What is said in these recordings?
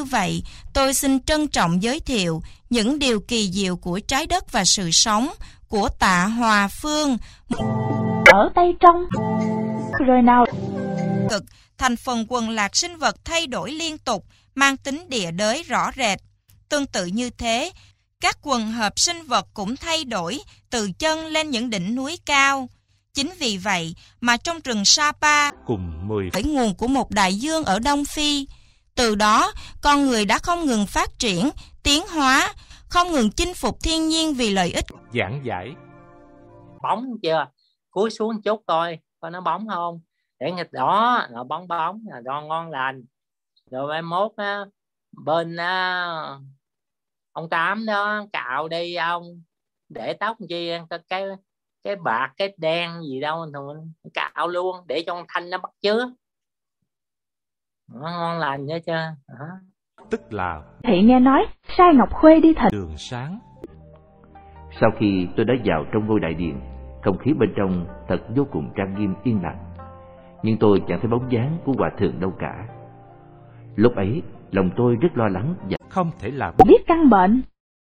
như vậy, tôi xin trân trọng giới thiệu những điều kỳ diệu của trái đất và sự sống của Tạ Hòa Phương. Ở Tây Trong, rồi nào cực thành phần quần lạc sinh vật thay đổi liên tục, mang tính địa đới rõ rệt. Tương tự như thế, các quần hợp sinh vật cũng thay đổi từ chân lên những đỉnh núi cao. Chính vì vậy mà trong rừng Sapa cùng 10 khởi nguồn của một đại dương ở Đông Phi. Từ đó, con người đã không ngừng phát triển, tiến hóa, không ngừng chinh phục thiên nhiên vì lợi ích. giảng giải. Bóng chưa? Cúi xuống chút coi nó bóng không? Để nghịch đó, nó bóng là do ngon lành. Rồi mai mốt á, bên ông Tám đó cạo đi ông, để tóc chi cái bạc cái đen gì đâu cạo luôn để cho con thanh nó bắt chước. Nó ngon lành nhớ chưa? Tức là Thị nghe nói sai Ngọc Khuê đi thịt đường sáng. Sau khi tôi đã vào trong ngôi đại điện, không khí bên trong thật vô cùng trang nghiêm yên lặng, nhưng tôi chẳng thấy bóng dáng của hòa thượng đâu cả. Lúc ấy lòng tôi rất lo lắng và Không thể là biết căn bệnh.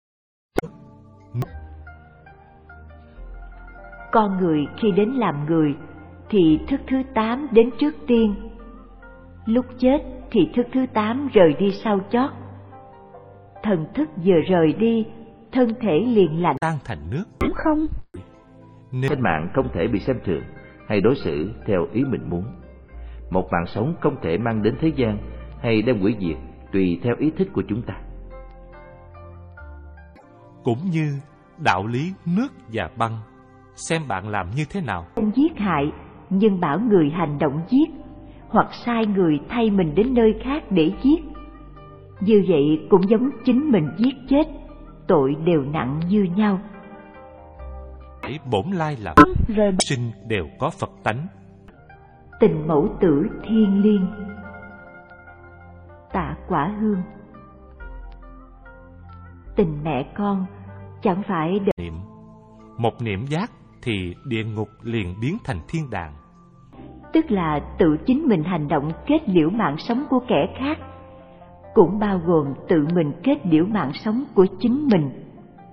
Con người khi đến làm người thì thức thứ 8 đến trước tiên. Lúc chết thì thức thứ 8 rời đi sau chót. Thần thức vừa rời đi, thân thể liền lạnh tan thành nước. Cũng không. Nên sinh mạng không thể bị xem thường hay đối xử theo ý mình muốn. Một mạng sống không thể mang đến thế gian hay đem hủy diệt tùy theo ý thích của chúng ta. cũng như đạo lý nước và băng, xem bạn làm như thế nào. Không giết hại, nhưng bảo người hành động giết, hoặc sai người thay mình đến nơi khác để giết. Như vậy cũng giống chính mình giết chết, tội đều nặng như nhau. Bổn lai là Rồi sinh đều có Phật tánh. Tình mẫu tử thiêng liêng. Tạ Quả Hương. Tình mẹ con chẳng phải Niệm một niệm giác thì địa ngục liền biến thành thiên đàng. tức là tự chính mình hành động kết liễu mạng sống của kẻ khác, cũng bao gồm tự mình kết liễu mạng sống của chính mình.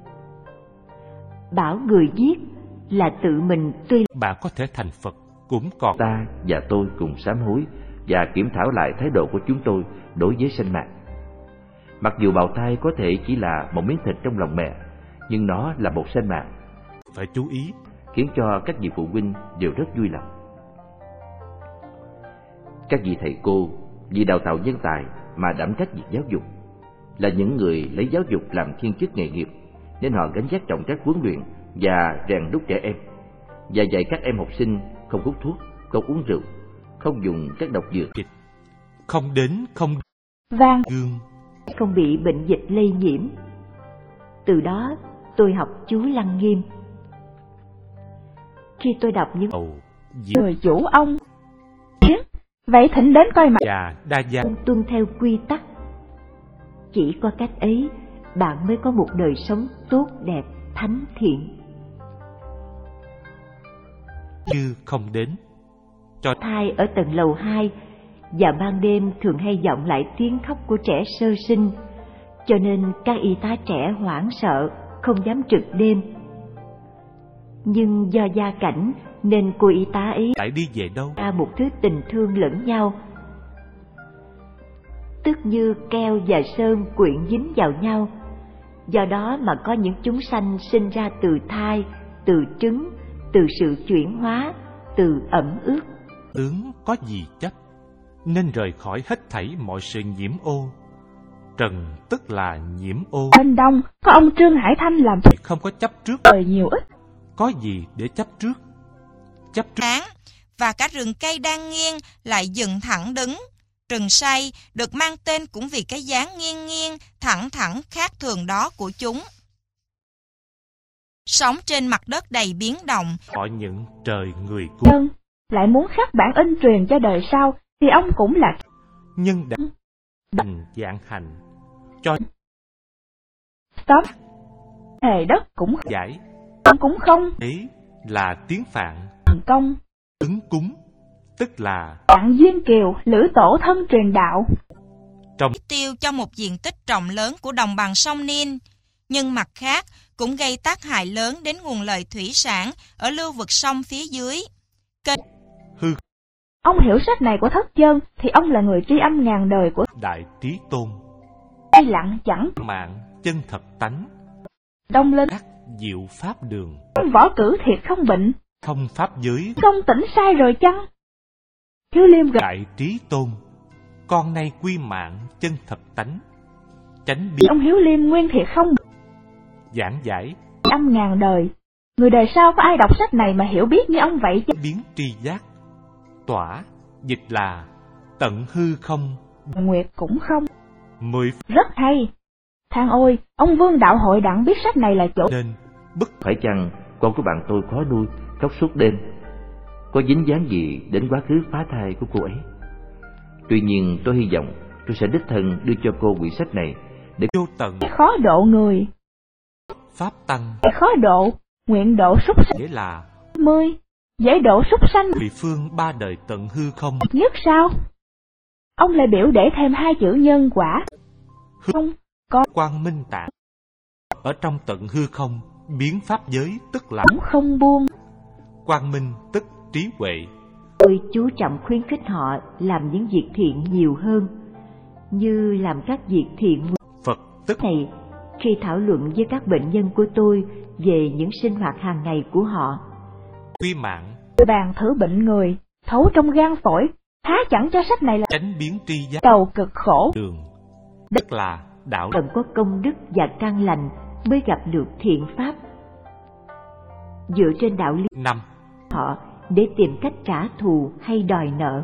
Bảo người giết là tự mình tuy Bạn có thể thành Phật cũng còn Ta và tôi cùng sám hối và kiểm thảo lại thái độ của chúng tôi đối với sinh mạng. Mặc dù bào thai có thể chỉ là một miếng thịt trong lòng mẹ, nhưng nó là một sinh mạng, phải chú ý. khiến cho các vị phụ huynh đều rất vui lòng. Các vị thầy cô vì đào tạo nhân tài mà đảm trách việc giáo dục, là những người lấy giáo dục làm thiên chức nghề nghiệp, nên họ gánh vác trọng trách huấn luyện và rèn đúc trẻ em, và dạy các em học sinh không hút thuốc, không uống rượu, không dùng các độc dược, Không đến không vang gương. không bị bệnh dịch lây nhiễm. Từ đó tôi học chú Lăng Nghiêm. Khi tôi đọc những Ầu diệu người chủ ông. Vậy thỉnh đến coi mặt. và đa gia. tuân theo quy tắc, chỉ có cách ấy bạn mới có một đời sống tốt đẹp, thánh thiện. Như không đến cho Thai ở tầng lầu 2 và ban đêm thường hay vọng lại tiếng khóc của trẻ sơ sinh, cho nên các y tá trẻ hoảng sợ, không dám trực đêm. Nhưng do gia cảnh nên cô y tá ấy lại đi về đâu. ra một thứ tình thương lẫn nhau, tức như keo và sơn quyện dính vào nhau. Do đó mà có những chúng sanh sinh ra từ thai, từ trứng, từ sự chuyển hóa, từ ẩm ướt. Tướng có gì chấp, nên rời khỏi hết thảy mọi sự nhiễm ô. Trần tức là nhiễm ô. Bên đông có ông Trương Hải Thanh làm Không có chấp trước. đời nhiều ít. Có gì để chấp trước? Chấp trước Án, và cả rừng cây đang nghiêng lại dựng thẳng đứng. Rừng say được mang tên cũng vì cái dáng nghiêng nghiêng, thẳng thẳng khác thường đó của chúng. Sống trên mặt đất đầy biến động. họ những trời người cứu. Nhân lại muốn khắc bản in truyền cho đời sau thì ông cũng là Nhưng đã thành dạng hành cho stop. Hề đất cũng giải. cũng không Ấy là tiếng Phạn thành công. ứng cúng, tức là Đặng Duyên Kiều, Lữ Tổ thân truyền đạo. trồng tiêu cho một diện tích rộng lớn của đồng bằng sông Nin, nhưng mặt khác cũng gây tác hại lớn đến nguồn lợi thủy sản ở lưu vực sông phía dưới. hư Ông hiểu sách này của Thất Chân thì ông là người tri âm ngàn đời của Đại Trí Tôn, Tây Lặng chẳng mạng chân thật tánh, Đông Linh, các diệu pháp đường, võ cử thiệt không bệnh, không pháp giới. công tỉnh sai rồi chăng? Hiếu Liêm gật. Đại Trí Tôn, con nay quy mạng chân thật tánh, chánh biến Ông Hiếu Liêm nguyên thiệt không giảng giải âm ngàn đời. Người đời sau có ai đọc sách này mà hiểu biết như ông vậy chứ? biến tri giác, tỏa dịch là tận hư không. Nguyệt cũng không. 10 Rất hay. Thang ôi, ông Vương Đạo Hội đặng biết sách này là chỗ nên bức Phải chăng con của bạn tôi khó nuôi, khóc suốt đêm, có dính dáng gì đến quá khứ phá thai của cô ấy? Tuy nhiên tôi hy vọng tôi sẽ đích thân đưa cho cô quyển sách này để vô tận khó độ người, pháp tăng, khó độ, nguyện độ súc sanh nghĩa là 10, dễ độ súc sanh vị phương ba đời tận hư không. nhất sao? Ông lại biểu để thêm hai chữ nhân quả. Không, Quang minh tạng ở trong tận hư không, biến pháp giới tức là cũng không buông. quang minh tức trí huệ. Tôi chú trọng khuyến khích họ làm những việc thiện nhiều hơn, như làm các việc thiện Phật tức này khi thảo luận với các bệnh nhân của tôi về những sinh hoạt hàng ngày của họ. quy mạng, Bàn thử bệnh người, thấu trong gan phổi, há chẳng cho sách này là chánh biến tri giác đầu cực khổ. đường, tức là đạo Cần có công đức và căn lành mới gặp được thiện pháp. Dựa trên đạo lý 5 họ để tìm cách trả thù hay đòi nợ.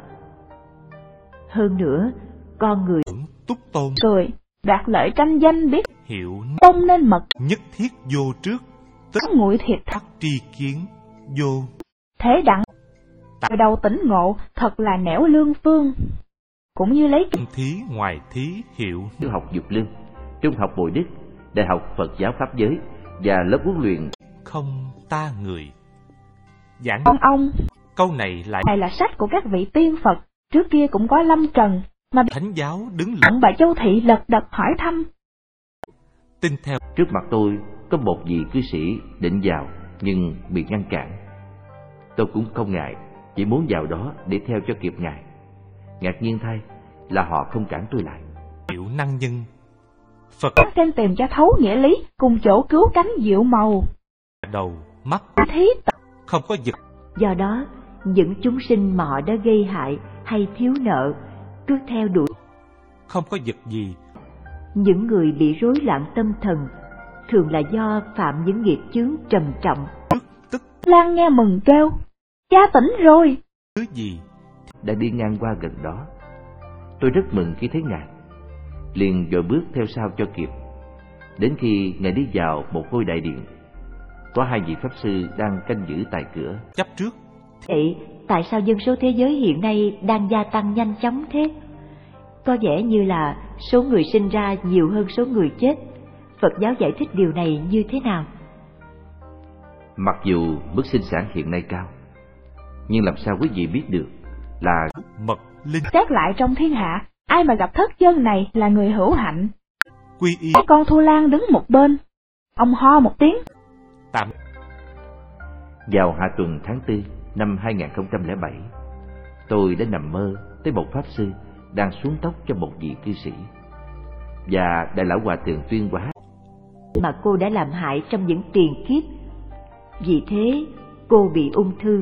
Hơn nữa, con người túc tôn Cười, đoạt lợi tranh danh biết hiệu tông nên mật, nhất thiết vô trước, tức nguội thiệt thắc tri kiến vô thế đặng. Đầu tỉnh ngộ thật là nẻo lương phương. Cũng như lấy trong thí ngoài thí hiệu Tiểu học Dục Lương, Trung học Bồi Đức, Đại học Phật giáo Pháp giới và lớp huấn luyện không ta người. Giảng ông câu này lại này là sách của các vị tiên Phật, trước kia cũng có lâm trần, mà thánh giáo đứng lặng đặng bà Châu Thị lật đật hỏi thăm. tin theo. Trước mặt tôi có một vị cư sĩ định vào nhưng bị ngăn cản. Tôi cũng không ngại, chỉ muốn vào đó để theo cho kịp ngài. Ngạc nhiên thay là họ không cản tôi lại. Hiệu năng nhân Phật Trên tìm cho thấu nghĩa lý, cùng chỗ cứu cánh diệu màu. đầu mắt Thí không có giật. do đó những chúng sinh mà họ đã gây hại hay thiếu nợ cứ theo đuổi. Không có giật gì. Những người bị rối loạn tâm thần thường là do phạm những nghiệp chướng trầm trọng. Tức Lan nghe mừng kêu, cha tỉnh rồi. thứ gì Đã đi ngang qua gần đó, tôi rất mừng khi thấy ngài, liền vội bước theo sau cho kịp. Đến khi ngài đi vào một ngôi đại điện, có hai vị pháp sư đang canh giữ tại cửa. chấp trước. Vậy tại sao dân số thế giới hiện nay đang gia tăng nhanh chóng thế? Có vẻ như là số người sinh ra nhiều hơn số người chết. Phật giáo giải thích điều này như thế nào? Mặc dù mức sinh sản hiện nay cao, nhưng làm sao quý vị biết được là Mật linh Xét lại trong thiên hạ, ai mà gặp Thất Chân này là người hữu hạnh. quy y Con Thu Lan đứng một bên, ông ho một tiếng. tạm. vào hạ tuần tháng 4 năm 2007, tôi đã nằm mơ thấy một pháp sư đang xuống tóc cho một vị cư sĩ, và đại lão hòa thượng tuyên hóa Mà cô đã làm hại trong những tiền kiếp. Vì thế cô bị ung thư.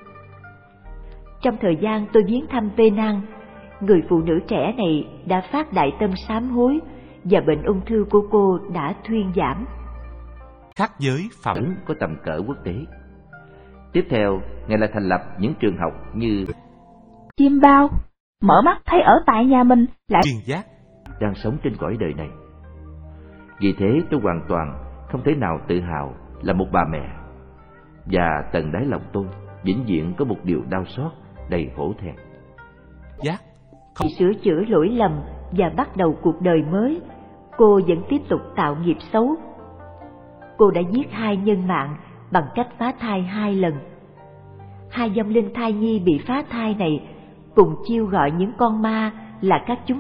Trong thời gian tôi viếng thăm Penang, người phụ nữ trẻ này đã phát đại tâm sám hối và bệnh ung thư của cô đã thuyên giảm. Khác giới phạm có tầm cỡ quốc tế. Tiếp theo, ngài lại thành lập những trường học như Chim bao, mở mắt thấy ở tại nhà mình lại chuyên giác. đang sống trên cõi đời này. Vì thế tôi hoàn toàn không thể nào tự hào là một bà mẹ, và tận đáy lòng tôi vĩnh viễn có một điều đau xót đầy hổ thẹn. Giác Vì sửa chữa lỗi lầm và bắt đầu cuộc đời mới, cô vẫn tiếp tục tạo nghiệp xấu. Cô đã giết 2 nhân mạng bằng cách phá thai 2 lần. 2 vong linh thai nhi bị phá thai này cùng chiêu gọi những con ma là các chúng sinh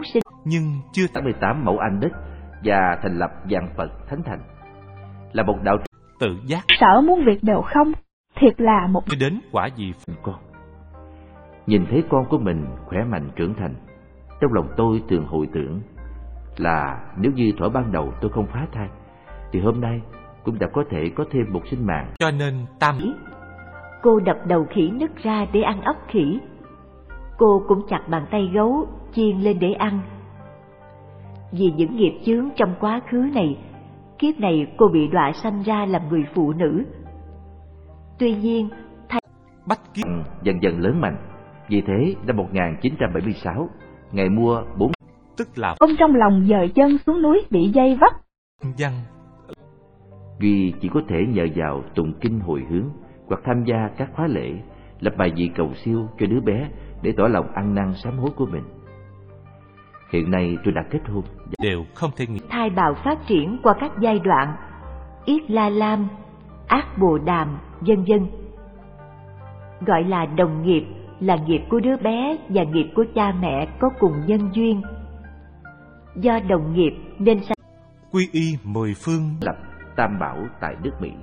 nhưng chưa 88 mẫu anh đất và thành lập vạn Phật Thánh Thành. Là một đạo tự giác Sợ muôn việc đều không, thiệt là một đến quả gì con. Nhìn thấy con của mình khỏe mạnh trưởng thành, trong lòng tôi thường hồi tưởng là nếu như thuở ban đầu tôi không phá thai, thì hôm nay cũng đã có thể có thêm một sinh mạng. cho nên tam Cô đập đầu khỉ nứt ra để ăn ốc khỉ. Cô cũng chặt bàn tay gấu chiên lên để ăn. Vì những nghiệp chướng trong quá khứ này, kiếp này cô bị đọa sanh ra làm người phụ nữ. Tuy nhiên, bách kiếp Dần dần lớn mạnh. Vì thế năm 1976, Ngài mua 4 tức là ông trong lòng dời chân xuống núi bị dây vấp. văn. Duy chỉ có thể nhờ vào tụng kinh hồi hướng hoặc tham gia các khóa lễ, lập bài vị cầu siêu cho đứa bé để tỏ lòng ăn năn sám hối của mình. Hiện nay tôi đã kết hôn. Đều không thể nghĩ thai bào phát triển qua các giai đoạn Yết La Lam, Ác Bồ Đàm, vân vân. Gọi là đồng nghiệp là nghiệp của đứa bé và nghiệp của cha mẹ có cùng nhân duyên. Do đồng nghiệp nên quy y 10 phương Lập Tam Bảo tại nước Mỹ.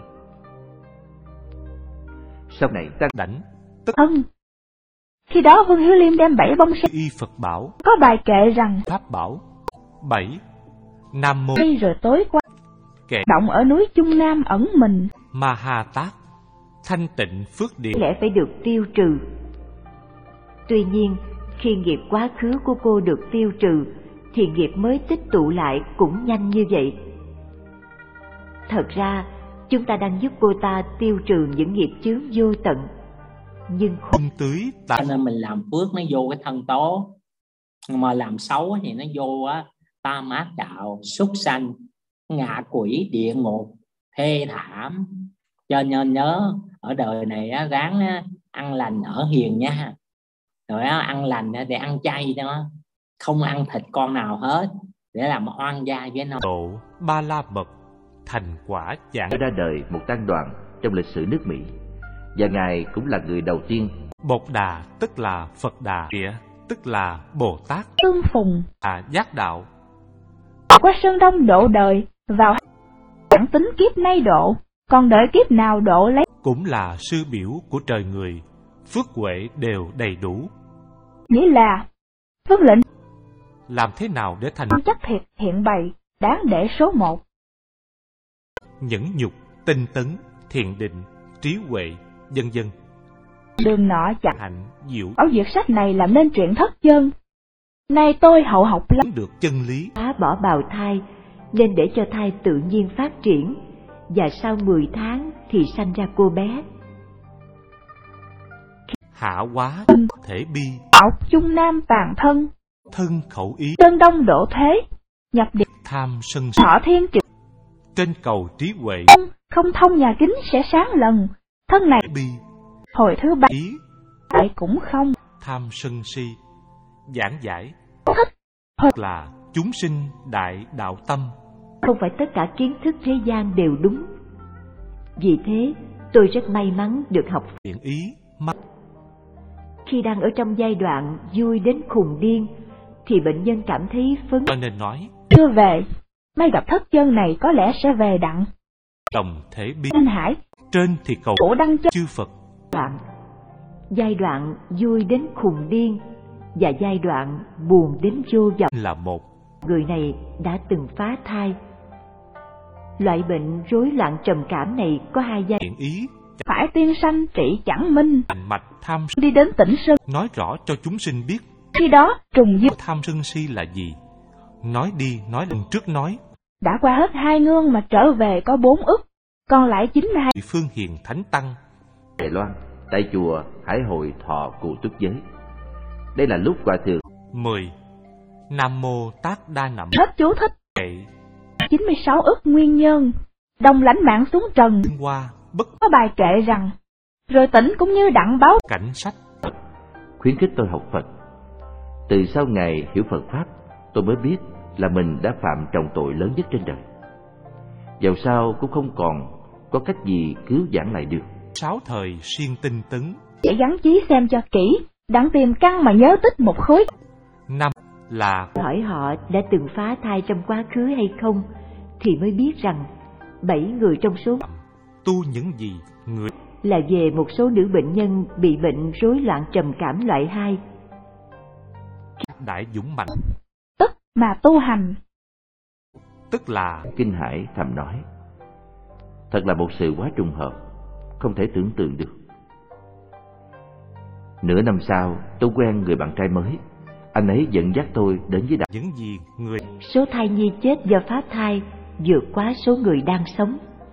Sau này ta đảnh Thân. Khi đó Vương Hiếu Liêm đem 7 bông sen, y Phật bảo có bài kệ rằng pháp bảo 7 Nam mô đi rồi tối qua kệ động ở núi Trung Nam ẩn mình. Ma Ha Tát thanh tịnh phước địa. lẽ phải được tiêu trừ. Tuy nhiên, khi nghiệp quá khứ của cô được tiêu trừ, thì nghiệp mới tích tụ lại cũng nhanh như vậy. Thật ra, chúng ta đang giúp cô ta tiêu trừ những nghiệp chướng vô tận. Nhưng Cung tưới Cho tại nên mình làm phước nó vô cái thân tố, mà làm xấu thì nó vô á tam ác đạo, súc sanh, ngạ quỷ, địa ngục, thê thảm. Cho nên nhớ ở đời này á, ráng á, ăn lành ở hiền nha. Rồi á, ăn lành á, để ăn chay đó, không ăn thịt con nào hết để làm oan gia với nó. độ Ba La Mật thành quả giảng ra đời một tăng đoàn trong lịch sử nước Mỹ, và Ngài cũng là người đầu tiên. Bột Đà tức là Phật Đà, Địa tức là Bồ Tát, Tương phùng giác đạo. qua Sơn Đông độ đời vào chẳng tính kiếp nay độ, còn đợi kiếp nào độ lấy. Cũng là sư biểu của trời người, phước huệ đều đầy đủ. Nghĩa là vâng lệnh Làm thế nào để thành chắc thiệt hiện bày đáng để số 1. nhẫn nhục, tinh tấn, thiền định, trí huệ, vân vân. Đường nọ chẳng Hạnh diệu bảo việc sách này làm nên chuyện thất chân. Nay tôi hậu học lắm. được chân lý. phá bỏ bào thai, nên để cho thai tự nhiên phát triển, và sau 10 tháng thì sanh ra cô bé. Hạ hóa thể bi, Bảo Trung Nam tàn thân, thân khẩu ý, Sơn Đông độ thế, nhập địa tham sân si, thọ thiên trực, trên cầu trí huệ, không thông nhà kính sẽ sáng lần. Thân này bi, hồi thứ 7 ý, lại cũng không tham sân si, giảng giải thích. là chúng sinh đại đạo tâm. Không phải tất cả kiến thức thế gian đều đúng. Vì thế, tôi rất may mắn được học. Thiện ý, mắt Khi đang ở trong giai đoạn vui đến khùng điên, thì bệnh nhân cảm thấy phấn cho nên nói chưa về, may gặp thất chân này có lẽ sẽ về đặng. đồng thể bi. Anh Hải Trên thì cầu cổ đăng chân chư Phật, đoạn. Giai đoạn vui đến khùng điên và giai đoạn buồn đến vô vọng. là một. Người này đã từng phá thai. Loại bệnh rối loạn trầm cảm này có 2 giai Thiện ý, phải tiên sanh trị chẳng minh. hành mạch tham Đi đến tỉnh Sơn, nói rõ cho chúng sinh biết khi đó trùng dương tham sân si là gì. Nói đi nói lần trước nói đã qua hết 2 ngương mà trở về có 4 ức, còn lại 92. phương hiền thánh tăng. Đài Loan, tại chùa Hải Hội Thọ Cụ Túc Giới. Đây là lúc Hòa Thượng 10. Nam Mô Tát Đa Nậm Hết chú thích. Kệ 96 ức nguyên nhân. Đồng lãnh mạng xuống trần, Thiên Hoa Bất có bài kệ rằng rồi tỉnh cũng như đặng báo. Cảnh Sách. khuyến khích tôi học Phật. Từ sau ngày hiểu Phật Pháp, tôi mới biết là mình đã phạm trọng tội lớn nhất trên đời. Dẫu sao cũng không còn có cách gì cứu vãn lại được. 6 thời siêng tinh tấn. Để gắn chí xem cho kỹ, đặng tìm căn mà nhớ tích một khối. 5. là hỏi họ đã từng phá thai trong quá khứ hay không, thì mới biết rằng 7 người trong số tu những gì người là về một số nữ bệnh nhân bị bệnh rối loạn trầm cảm loại 2. đại dũng mạnh, tức mà tu hành. tức là Kinh Hải thầm nói, thật là một sự quá trùng hợp, không thể tưởng tượng được. Nửa năm sau, tôi quen người bạn trai mới. Anh ấy dẫn dắt tôi đến với những gì người Số thai nhi chết do phá thai vượt quá số người đang sống.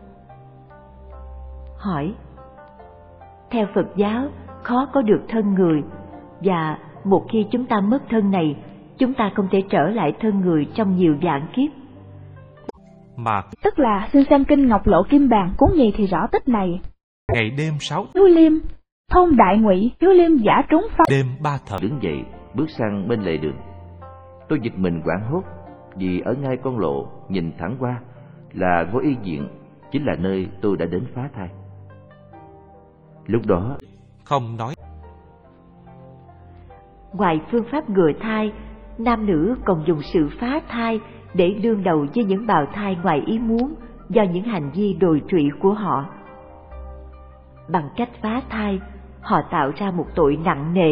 Hỏi: theo Phật giáo, khó có được thân người, và một khi chúng ta mất thân này, chúng ta không thể trở lại thân người trong nhiều vạn kiếp. mà Tức là xin xem kinh Ngọc Lộ Kim Bàn cuốn nhì thì rõ tích này. ngày đêm 6 Hiếu Liêm, thôn Đại Ngụy, Hiếu Liêm giả trúng phong. đêm 3 thời. đứng dậy, bước sang bên lề đường. Tôi giật mình hoảng hốt, vì ở ngay con lộ nhìn thẳng qua là Ngôi Y Viện, chính là nơi tôi đã đến phá thai. Lúc đó Không nói Ngoài phương pháp ngừa thai, nam nữ còn dùng sự phá thai để đương đầu với những bào thai ngoài ý muốn do những hành vi đồi trụy của họ. Bằng cách phá thai, họ tạo ra một tội nặng nề